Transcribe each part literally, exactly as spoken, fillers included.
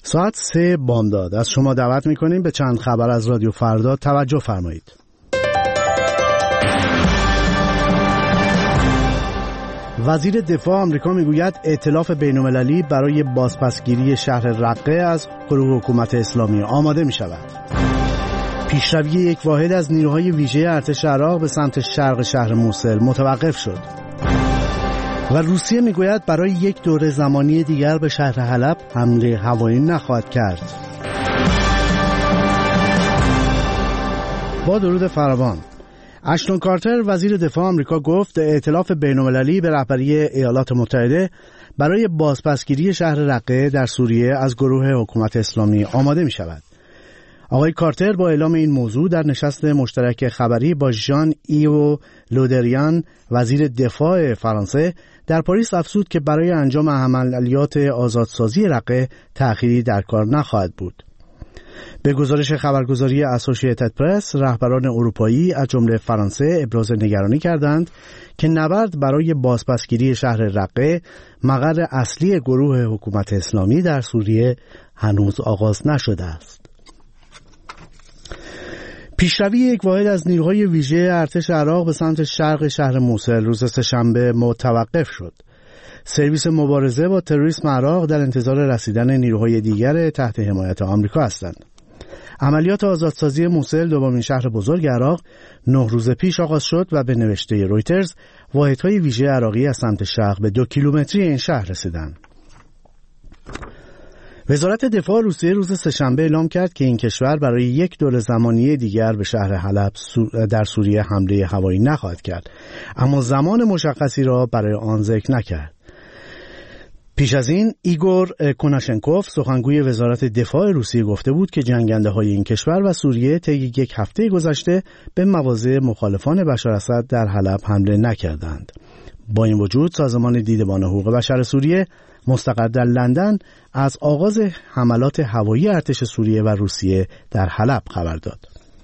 ساعت سه بامداد از شما دعوت میکنیم به چند خبر از رادیو فردا توجه فرمایید. وزیر دفاع آمریکا میگوید ائتلاف بین‌المللی برای بازپسگیری شهر رقه از گروه حکومت اسلامی آماده می شود. پیشروی یک واحد از نیروهای ویژه ارتش عراق به سمت شرق شهر موصل متوقف شد. و روسیه میگوید برای یک دوره زمانی دیگر به شهر حلب حمله هوایی نخواهد کرد. با درود فراوان، اشتون کارتر وزیر دفاع آمریکا گفت ائتلاف بین‌المللی به رهبری ایالات متحده برای بازپسگیری شهر رقه در سوریه از گروه حکومت اسلامی آماده می شود. آقای کارتر با اعلام این موضوع در نشست مشترک خبری با ژان ایو لودریان وزیر دفاع فرانسه در پاریس افزود که برای انجام عملیات آزادسازی رقه تأخیری در کار نخواهد بود. به گزارش خبرگزاری اسوسییتد پرس، رهبران اروپایی از جمله فرانسه ابراز نگرانی کردند که نبرد برای بازپسگیری شهر رقه، مقر اصلی گروه حکومت اسلامی در سوریه، هنوز آغاز نشده است. پیشروی یک واحد از نیروهای ویژه ارتش عراق به سمت شرق شهر موصل روز سه‌شنبه متوقف شد. سرویس مبارزه با تروریسم عراق در انتظار رسیدن نیروهای دیگر تحت حمایت آمریکا هستند. عملیات آزادسازی موصل، دومین شهر بزرگ عراق، نه روز پیش آغاز شد و به نوشته رویترز واحدهای ویژه عراقی از سمت شرق به دو کیلومتری این شهر رسیدند. وزارت دفاع روسیه روز سه‌شنبه اعلام کرد که این کشور برای یک دوره زمانی دیگر به شهر حلب در سوریه حمله هوایی نخواهد کرد، اما زمان مشخصی را برای آن ذکر نکرد. پیش از این ایگور کوناشنکوف سخنگوی وزارت دفاع روسیه گفته بود که جنگنده‌های این کشور و سوریه طی یک هفته گذشته به مواضع مخالفان بشار اسد در حلب حمله نکردند. با این وجود سازمان دیدبان حقوق بشر سوریه مستقر در لندن از آغاز حملات هوایی ارتش سوریه و روسیه در حلب خبر داد.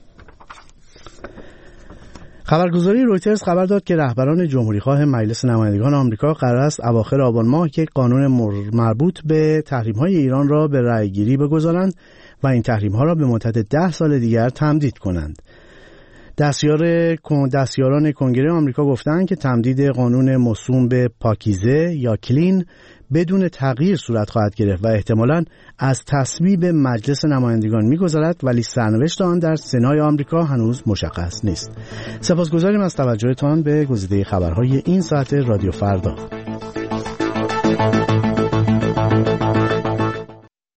خبرگزاری رویترز خبر داد که رهبران جمهوریخواه مجلس نمایندگان آمریکا قرار است اواخر آبان ماه یک قانون مربوط به تحریم‌های ایران را به رأی‌گیری بگذارند و این تحریم‌ها را به مدت ده سال دیگر تمدید کنند. دستیار دستیاران کنگره آمریکا گفتند که تمدید قانون موسوم به پاکیزه یا کلین بدون تغییر صورت خواهد گرفت و احتمالاً از تصویب مجلس نمایندگان می‌گذرد، ولی سرنوشت آن در سنای آمریکا هنوز مشخص نیست. سپاسگزاریم از توجهتان به گزیده خبرهای این ساعت رادیو فردا.